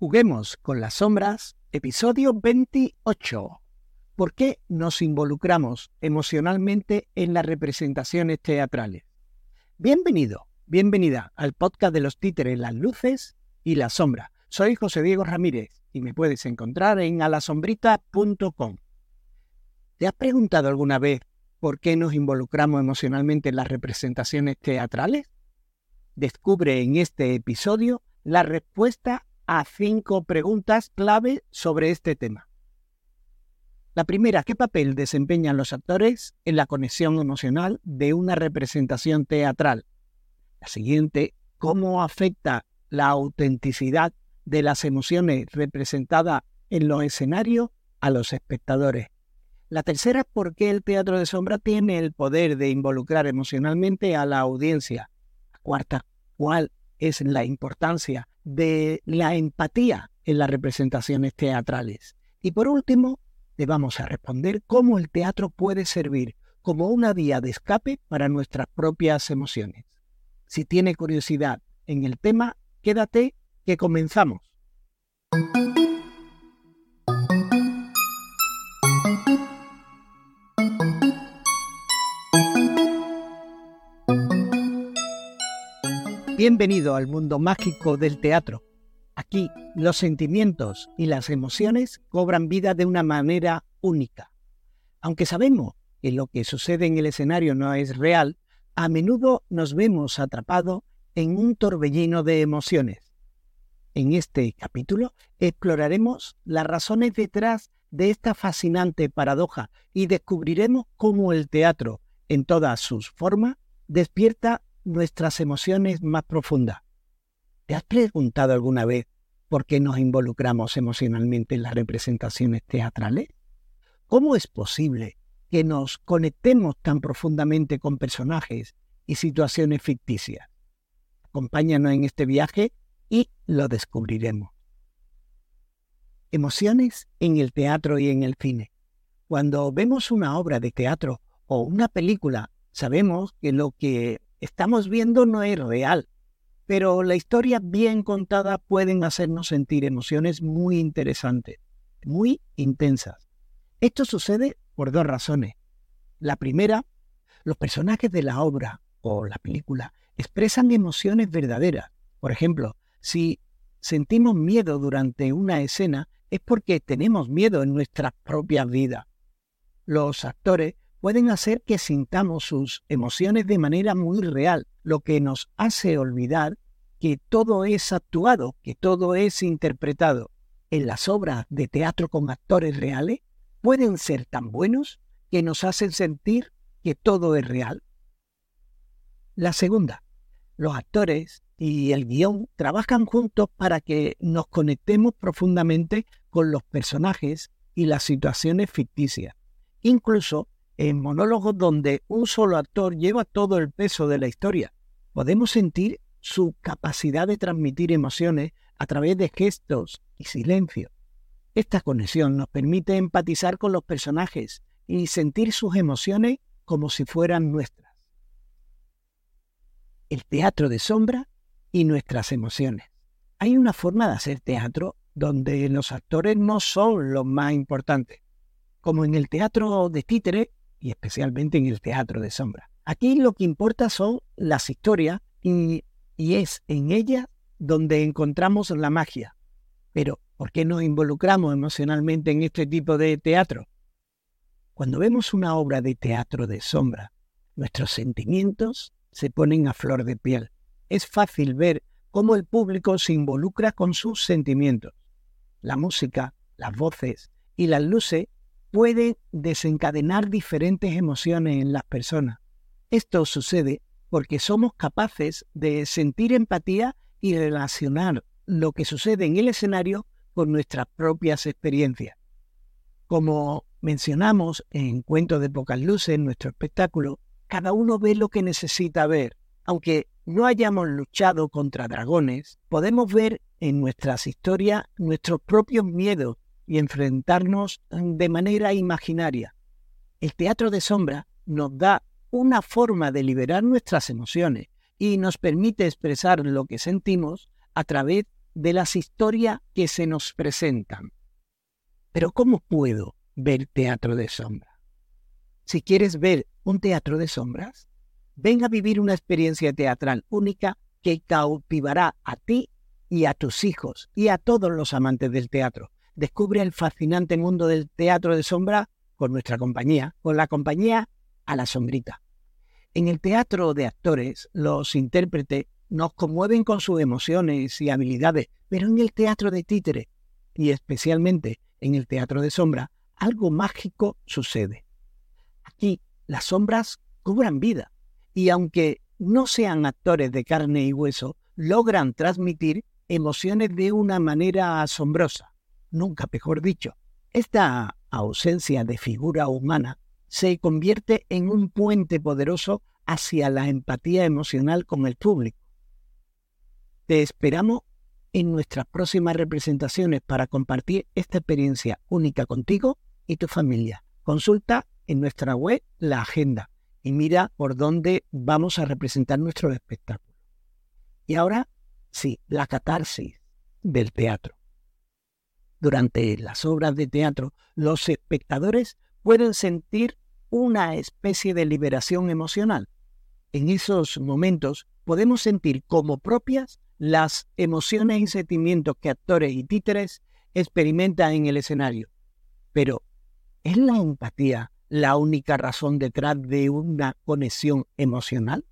Juguemos con las sombras, episodio 28. ¿Por qué nos involucramos emocionalmente en las representaciones teatrales? Bienvenido, bienvenida al podcast de los títeres, las luces y las sombras. Soy José Diego Ramírez y me puedes encontrar en alasombrita.com. ¿Te has preguntado alguna vez por qué nos involucramos emocionalmente en las representaciones teatrales? Descubre en este episodio la respuesta a 5 preguntas clave sobre este tema. La primera, ¿qué papel desempeñan los actores en la conexión emocional de una representación teatral? La siguiente, ¿cómo afecta la autenticidad de las emociones representadas en los escenarios a los espectadores? La tercera, ¿por qué el teatro de sombra tiene el poder de involucrar emocionalmente a la audiencia? La cuarta, ¿cuál es la importancia de la empatía en las representaciones teatrales? Y por último, te vamos a responder cómo el teatro puede servir como una vía de escape para nuestras propias emociones. Si tienes curiosidad en el tema, quédate que comenzamos. Bienvenido al mundo mágico del teatro. Aquí los sentimientos y las emociones cobran vida de una manera única. Aunque sabemos que lo que sucede en el escenario no es real, a menudo nos vemos atrapados en un torbellino de emociones. En este capítulo exploraremos las razones detrás de esta fascinante paradoja y descubriremos cómo el teatro, en todas sus formas, despierta nuestras emociones más profundas. ¿Te has preguntado alguna vez por qué nos involucramos emocionalmente en las representaciones teatrales? ¿Cómo es posible que nos conectemos tan profundamente con personajes y situaciones ficticias? Acompáñanos en este viaje y lo descubriremos. Emociones en el teatro y en el cine. Cuando vemos una obra de teatro o una película, sabemos que lo que estamos viendo no es real, pero la historia bien contada pueden hacernos sentir emociones muy interesantes, muy intensas. Esto sucede por 2 razones. La primera, los personajes de la obra o la película expresan emociones verdaderas. Por ejemplo, si sentimos miedo durante una escena, es porque tenemos miedo en nuestras propias vidas. Los actores pueden hacer que sintamos sus emociones de manera muy real, lo que nos hace olvidar que todo es actuado, que todo es interpretado. En las obras de teatro con actores reales pueden ser tan buenos que nos hacen sentir que todo es real. La segunda, los actores y el guión trabajan juntos para que nos conectemos profundamente con los personajes y las situaciones ficticias. Incluso en monólogos donde un solo actor lleva todo el peso de la historia, podemos sentir su capacidad de transmitir emociones a través de gestos y silencio. Esta conexión nos permite empatizar con los personajes y sentir sus emociones como si fueran nuestras. El teatro de sombra y nuestras emociones. Hay una forma de hacer teatro donde los actores no son los más importantes, como en el teatro de títere y especialmente en el teatro de sombra. Aquí lo que importa son las historias y es en ellas donde encontramos la magia. Pero, ¿por qué nos involucramos emocionalmente en este tipo de teatro? Cuando vemos una obra de teatro de sombra, nuestros sentimientos se ponen a flor de piel. Es fácil ver cómo el público se involucra con sus sentimientos. La música, las voces y las luces pueden desencadenar diferentes emociones en las personas. Esto sucede porque somos capaces de sentir empatía y relacionar lo que sucede en el escenario con nuestras propias experiencias. Como mencionamos en Cuentos de Pocas Luces, en nuestro espectáculo, cada uno ve lo que necesita ver. Aunque no hayamos luchado contra dragones, podemos ver en nuestras historias nuestros propios miedos y enfrentarnos de manera imaginaria. El teatro de sombra nos da una forma de liberar nuestras emociones y nos permite expresar lo que sentimos a través de las historias que se nos presentan. Pero ¿cómo puedo ver teatro de sombra? Si quieres ver un teatro de sombras, ven a vivir una experiencia teatral única que cautivará a ti y a tus hijos y a todos los amantes del teatro. Descubre el fascinante mundo del teatro de sombra con nuestra compañía, con la compañía A la Sombrita. En el teatro de actores, los intérpretes nos conmueven con sus emociones y habilidades, pero en el teatro de títere, y especialmente en el teatro de sombra, algo mágico sucede. Aquí las sombras cobran vida, y aunque no sean actores de carne y hueso, logran transmitir emociones de una manera asombrosa. Nunca mejor dicho. Esta ausencia de figura humana se convierte en un puente poderoso hacia la empatía emocional con el público. Te esperamos en nuestras próximas representaciones para compartir esta experiencia única contigo y tu familia. Consulta en nuestra web la agenda y mira por dónde vamos a representar nuestros espectáculos. Y ahora, sí, la catarsis del teatro. Durante las obras de teatro, los espectadores pueden sentir una especie de liberación emocional. En esos momentos podemos sentir como propias las emociones y sentimientos que actores y títeres experimentan en el escenario. Pero, ¿es la empatía la única razón detrás de una conexión emocional?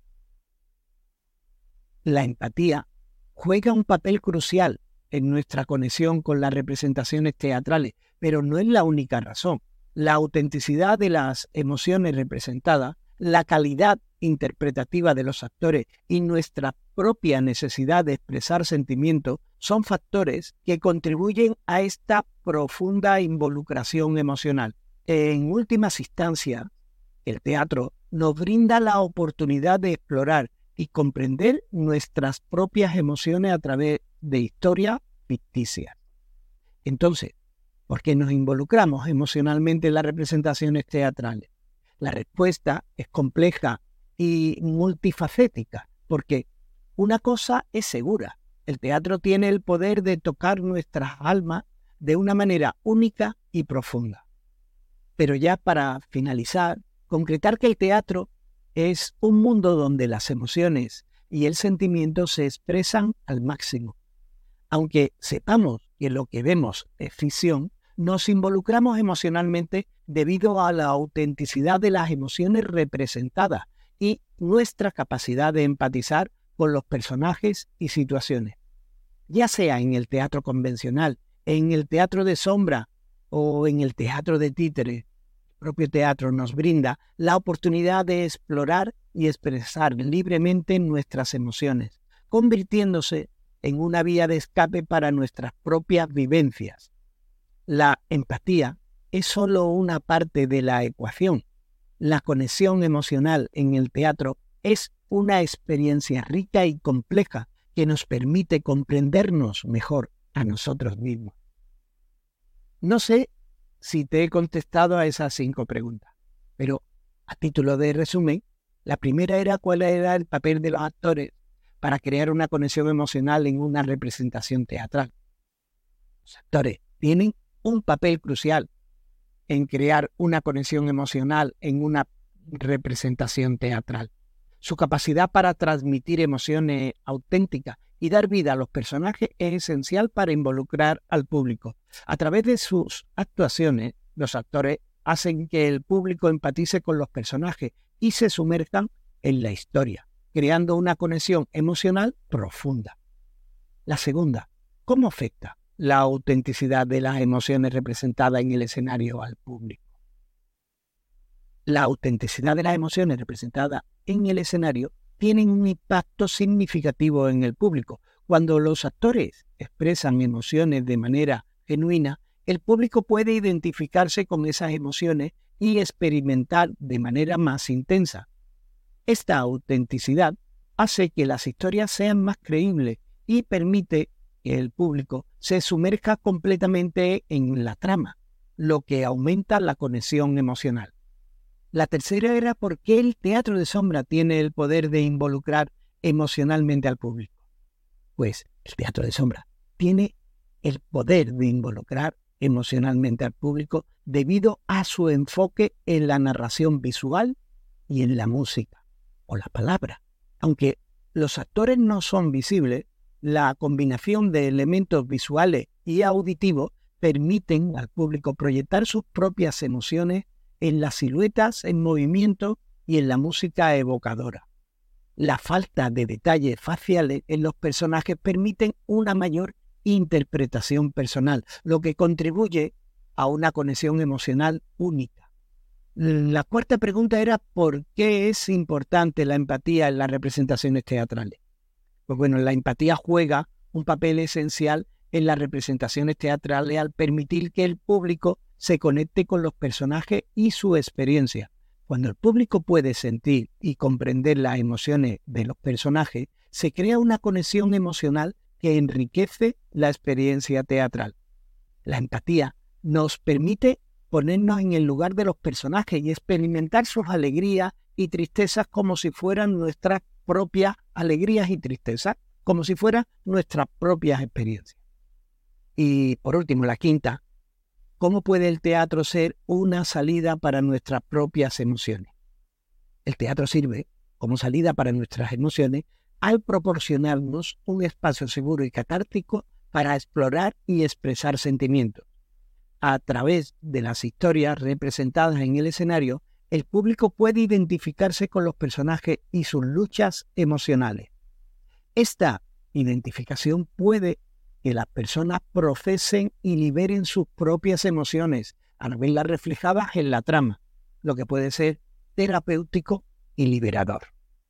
La empatía juega un papel crucial en nuestra conexión con las representaciones teatrales, pero no es la única razón. La autenticidad de las emociones representadas, la calidad interpretativa de los actores y nuestra propia necesidad de expresar sentimientos son factores que contribuyen a esta profunda involucración emocional. En últimas instancias, el teatro nos brinda la oportunidad de explorar y comprender nuestras propias emociones a través de historias ficticias. Entonces, ¿por qué nos involucramos emocionalmente en las representaciones teatrales? La respuesta es compleja y multifacética, porque una cosa es segura: el teatro tiene el poder de tocar nuestras almas de una manera única y profunda. Pero ya para finalizar, concretar que el teatro es un mundo donde las emociones y el sentimiento se expresan al máximo. Aunque sepamos que lo que vemos es ficción, nos involucramos emocionalmente debido a la autenticidad de las emociones representadas y nuestra capacidad de empatizar con los personajes y situaciones. Ya sea en el teatro convencional, en el teatro de sombra o en el teatro de títere, el propio teatro nos brinda la oportunidad de explorar y expresar libremente nuestras emociones, convirtiéndose en una vía de escape para nuestras propias vivencias. La empatía es solo una parte de la ecuación. La conexión emocional en el teatro es una experiencia rica y compleja que nos permite comprendernos mejor a nosotros mismos. No sé si te he contestado a esas 5 preguntas, pero a título de resumen, la primera era cuál era el papel de los actores para crear una conexión emocional en una representación teatral. Los actores tienen un papel crucial en crear una conexión emocional en una representación teatral. Su capacidad para transmitir emociones auténticas y dar vida a los personajes es esencial para involucrar al público. A través de sus actuaciones, los actores hacen que el público empatice con los personajes y se sumerjan en la historia, creando una conexión emocional profunda. La segunda, ¿cómo afecta la autenticidad de las emociones representadas en el escenario al público? La autenticidad de las emociones representadas en el escenario tienen un impacto significativo en el público. Cuando los actores expresan emociones de manera genuina, el público puede identificarse con esas emociones y experimentar de manera más intensa. Esta autenticidad hace que las historias sean más creíbles y permite que el público se sumerja completamente en la trama, lo que aumenta la conexión emocional. La tercera era por qué el teatro de sombra tiene el poder de involucrar emocionalmente al público. Pues el teatro de sombra tiene el poder de involucrar emocionalmente al público debido a su enfoque en la narración visual y en la música o la palabra. Aunque los actores no son visibles, la combinación de elementos visuales y auditivos permiten al público proyectar sus propias emociones en las siluetas, en movimiento y en la música evocadora. La falta de detalles faciales en los personajes permiten una mayor interpretación personal, lo que contribuye a una conexión emocional única. La cuarta pregunta era ¿por qué es importante la empatía en las representaciones teatrales? Pues bueno, la empatía juega un papel esencial en las representaciones teatrales al permitir que el público se conecte con los personajes y su experiencia. Cuando el público puede sentir y comprender las emociones de los personajes, se crea una conexión emocional que enriquece la experiencia teatral. La empatía nos permite ponernos en el lugar de los personajes y experimentar sus alegrías y tristezas como si fueran nuestras propias alegrías y tristezas, como si fueran nuestras propias experiencias. Y por último, la quinta, ¿cómo puede el teatro ser una salida para nuestras propias emociones? El teatro sirve como salida para nuestras emociones al proporcionarnos un espacio seguro y catártico para explorar y expresar sentimientos. A través de las historias representadas en el escenario, el público puede identificarse con los personajes y sus luchas emocionales. Esta identificación puede que las personas procesen y liberen sus propias emociones al verlas reflejadas en la trama, lo que puede ser terapéutico y liberador.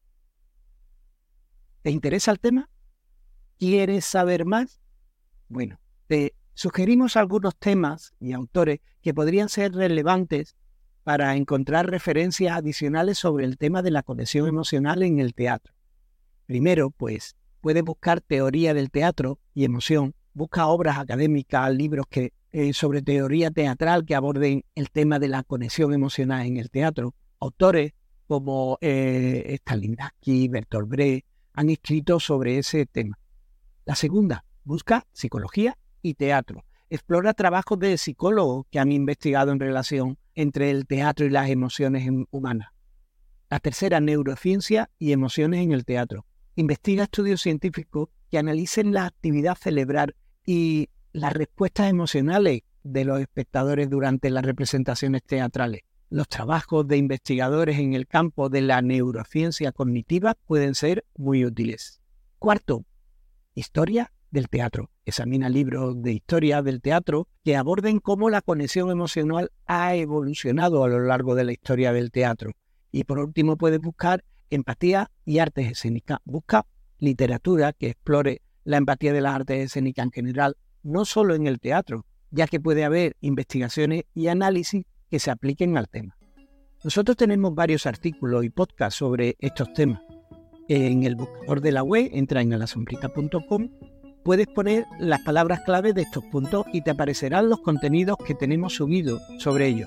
¿Te interesa el tema? ¿Quieres saber más? Bueno, te sugerimos algunos temas y autores que podrían ser relevantes para encontrar referencias adicionales sobre el tema de la conexión emocional en el teatro. Primero, pues, puedes buscar teoría del teatro y emoción. Busca obras académicas, libros sobre teoría teatral que aborden el tema de la conexión emocional en el teatro. Autores como Stanislavski, Bertolt Brecht han escrito sobre ese tema. La segunda, busca psicología y teatro. Explora trabajos de psicólogos que han investigado en relación entre el teatro y las emociones humanas. La tercera, neurociencia y emociones en el teatro. Investiga estudios científicos que analicen la actividad cerebral y las respuestas emocionales de los espectadores durante las representaciones teatrales. Los trabajos de investigadores en el campo de la neurociencia cognitiva pueden ser muy útiles. Cuarto, historia del teatro. Examina libros de historia del teatro que aborden cómo la conexión emocional ha evolucionado a lo largo de la historia del teatro. Y por último, puedes buscar empatía y artes escénicas. Busca literatura que explore la empatía de las artes escénicas en general, no solo en el teatro, ya que puede haber investigaciones y análisis que se apliquen al tema. Nosotros tenemos varios artículos y podcasts sobre estos temas. En el buscador de la web, entra en alasombrita.com, puedes poner las palabras clave de estos puntos y te aparecerán los contenidos que tenemos subidos sobre ellos.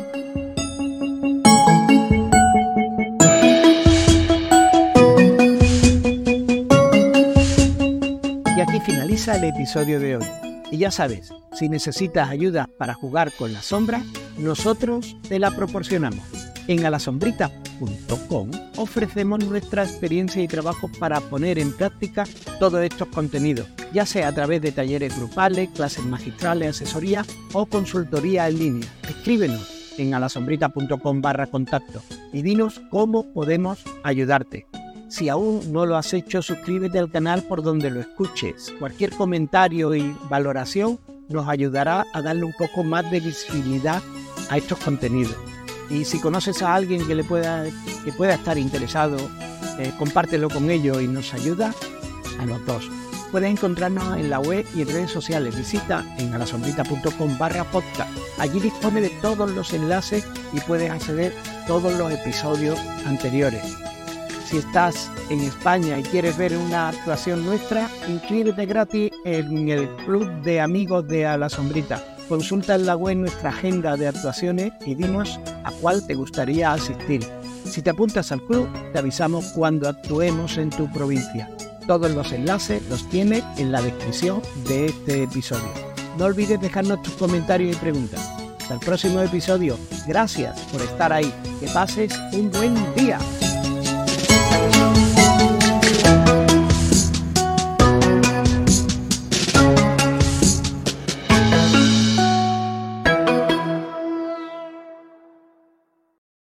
Y aquí finaliza el episodio de hoy. Y ya sabes, si necesitas ayuda para jugar con la sombra, nosotros te la proporcionamos. En alasombrita.com ofrecemos nuestra experiencia y trabajo para poner en práctica todos estos contenidos, ya sea a través de talleres grupales, clases magistrales, asesorías o consultoría en línea. Escríbenos en alasombrita.com/contacto y dinos cómo podemos ayudarte. Si aún no lo has hecho, suscríbete al canal por donde lo escuches. Cualquier comentario y valoración nos ayudará a darle un poco más de visibilidad a estos contenidos. Y si conoces a alguien que pueda estar interesado, compártelo con ellos y nos ayuda a los dos. Puedes encontrarnos en la web y en redes sociales. Visita en alasombrita.com/podcast. Allí dispone de todos los enlaces y puedes acceder a todos los episodios anteriores. Si estás en España y quieres ver una actuación nuestra, inscríbete gratis en el Club de Amigos de A la Sombrita. Consulta en la web nuestra agenda de actuaciones y dinos a cuál te gustaría asistir. Si te apuntas al club, te avisamos cuando actuemos en tu provincia. Todos los enlaces los tienes en la descripción de este episodio. No olvides dejarnos tus comentarios y preguntas. Hasta el próximo episodio. Gracias por estar ahí. Que pases un buen día.